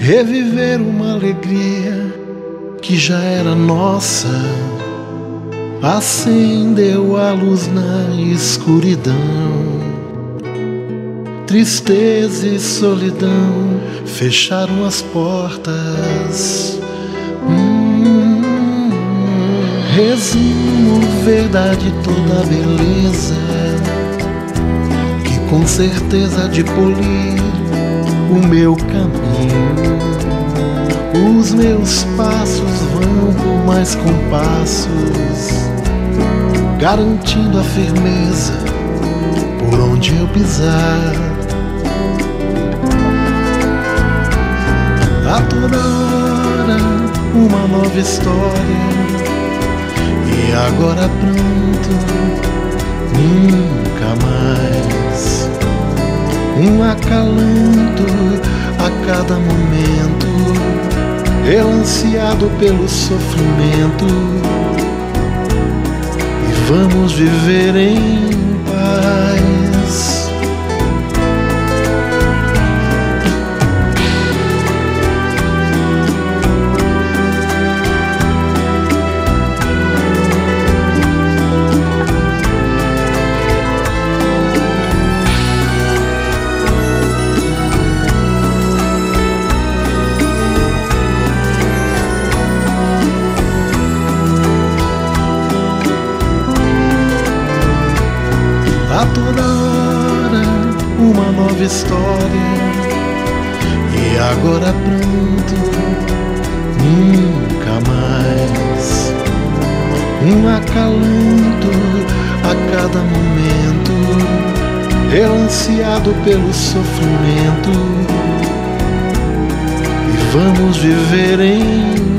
reviver uma alegria que já era nossa, acendeu a luz na escuridão. Tristeza e solidão fecharam as portas. Resumo, verdade, toda a beleza que com certeza de polir o meu caminho. Os meus passos vão por mais compassos, garantindo a firmeza por onde eu pisar. A toda hora uma nova história, e agora pronto, nunca mais. Um acalanto a cada momento, eu ansiado pelo sofrimento, e vamos viver em paz. A toda hora uma nova história, e agora pronto, nunca mais. Um acalanto a cada momento, eu ansiado pelo sofrimento, e vamos viver em